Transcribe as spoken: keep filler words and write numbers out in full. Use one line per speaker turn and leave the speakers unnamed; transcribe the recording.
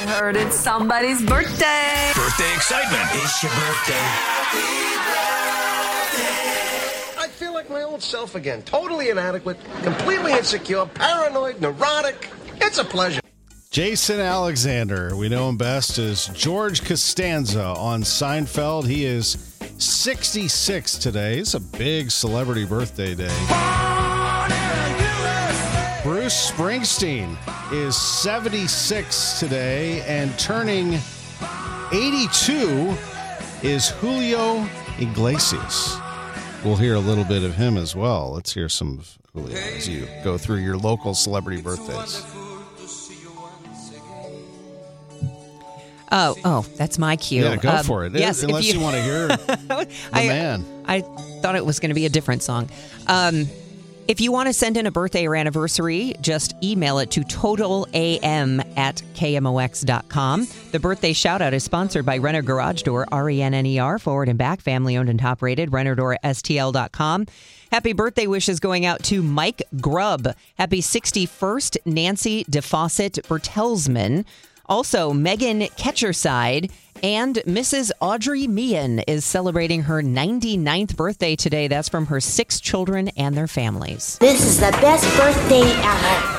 I heard it's somebody's birthday.
Birthday excitement.
It's your birthday.
I feel like my old self again. Totally inadequate, completely insecure, paranoid, neurotic. It's a pleasure.
Jason Alexander, we know him best as George Costanza on Seinfeld. He is sixty-six today. It's a big celebrity birthday day. Bruce Springsteen is seventy-six today, and turning eighty-two is Julio Iglesias. We'll hear a little bit of him as well. Let's hear some of Julio as you go through your local celebrity birthdays.
Oh, oh, that's my cue.
Yeah, go
um,
for it.
Yes,
Unless you, you want to hear the
I,
man.
I thought it was going to be a different song. Um, if you want to send in a birthday or anniversary, just email it to totalam at k m o x dot com. The birthday shout-out is sponsored by Renner Garage Door, R E N N E R, forward and back, family-owned and top-rated, renner door s t l dot com. Happy birthday wishes going out to Mike Grubb. Happy sixty-first, Nancy DeFawcett Bertelsman. Also, Megan Ketcherside and Missus Audrey Meehan is celebrating her ninety-ninth birthday today. That's from her six children and their families.
This is the best birthday ever.